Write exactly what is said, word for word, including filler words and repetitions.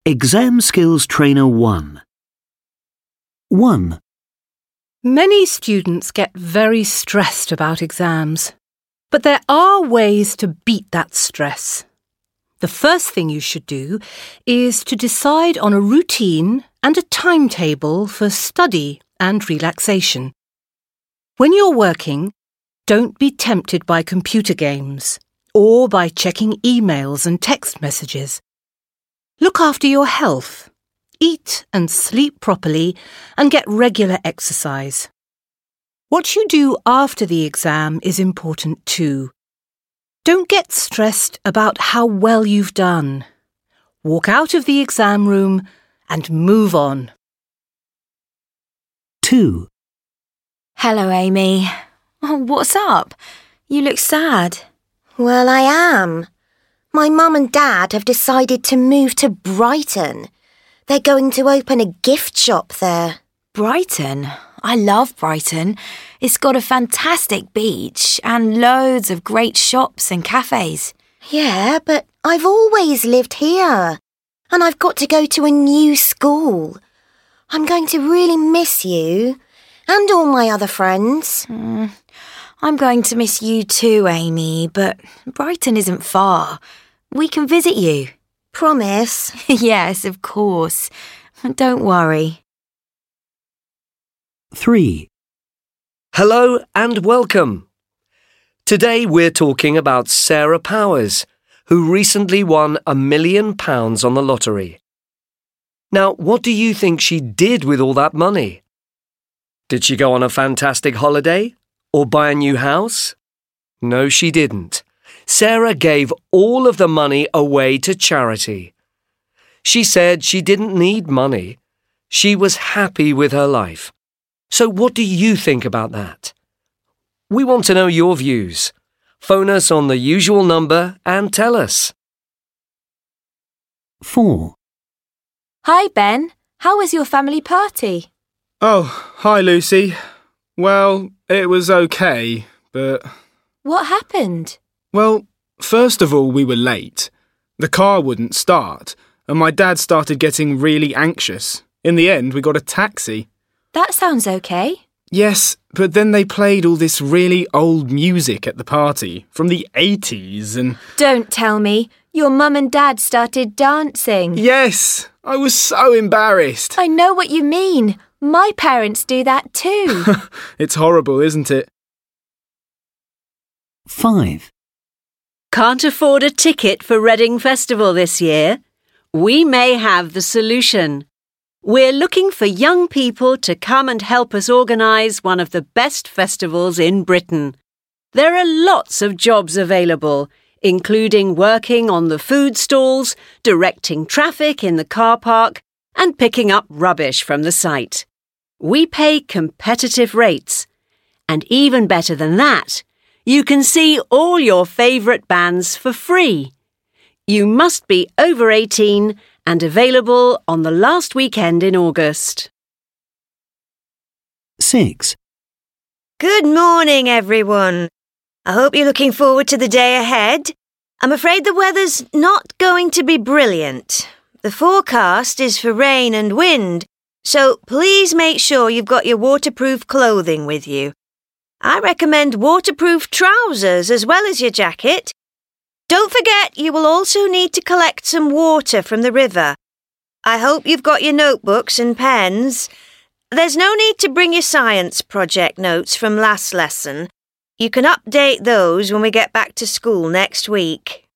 Exam Skills Trainer one. one. Many students get very stressed about exams, but there are ways to beat that stress. The first thing you should do is to decide on a routine and a timetable for study and relaxation. When you're working, don't be tempted by computer games or by checking emails and text messages. Look after your health. Eat and sleep properly and get regular exercise. What you do after the exam is important too. Don't get stressed about how well you've done. Walk out of the exam room and move on. two. Hello, Amy. Oh, what's up? You look sad. Well, I am. My mum and dad have decided to move to Brighton. They're going to open a gift shop there. Brighton? I love Brighton. It's got a fantastic beach and loads of great shops and cafes. Yeah, but I've always lived here. And I've got to go to a new school. I'm going to really miss you. And all my other friends. Mm, I'm going to miss you too, Amy, but Brighton isn't far. We can visit you. Promise? Yes, of course. Don't worry. three. Hello and welcome. Today we're talking about Sarah Powers, who recently won a million pounds on the lottery. Now, what do you think she did with all that money? Did she go on a fantastic holiday or buy a new house? No, she didn't. Sarah gave all of the money away to charity. She said she didn't need money. She was happy with her life. So what do you think about that? We want to know your views. Phone us on the usual number and tell us. four. Hi, Ben. How was your family party? Oh, hi, Lucy. Well, it was okay, but... What happened? Well, first of all, we were late. The car wouldn't start, and my dad started getting really anxious. In the end, we got a taxi. That sounds okay. Yes, but then they played all this really old music at the party, from the eighties and... Don't tell me. Your mum and dad started dancing. Yes, I was so embarrassed. I know what you mean. My parents do that too. It's horrible, isn't it? five. Can't afford a ticket for Reading Festival this year? We may have the solution. We're looking for young people to come and help us organise one of the best festivals in Britain. There are lots of jobs available, including working on the food stalls, directing traffic in the car park, and picking up rubbish from the site. We pay competitive rates. And even better than that, you can see all your favourite bands for free. You must be over eighteen and available on the last weekend in August. six. Good morning, everyone. I hope you're looking forward to the day ahead. I'm afraid the weather's not going to be brilliant. The forecast is for rain and wind, so please make sure you've got your waterproof clothing with you. I recommend waterproof trousers as well as your jacket. Don't forget you will also need to collect some water from the river. I hope you've got your notebooks and pens. There's no need to bring your science project notes from last lesson. You can update those when we get back to school next week.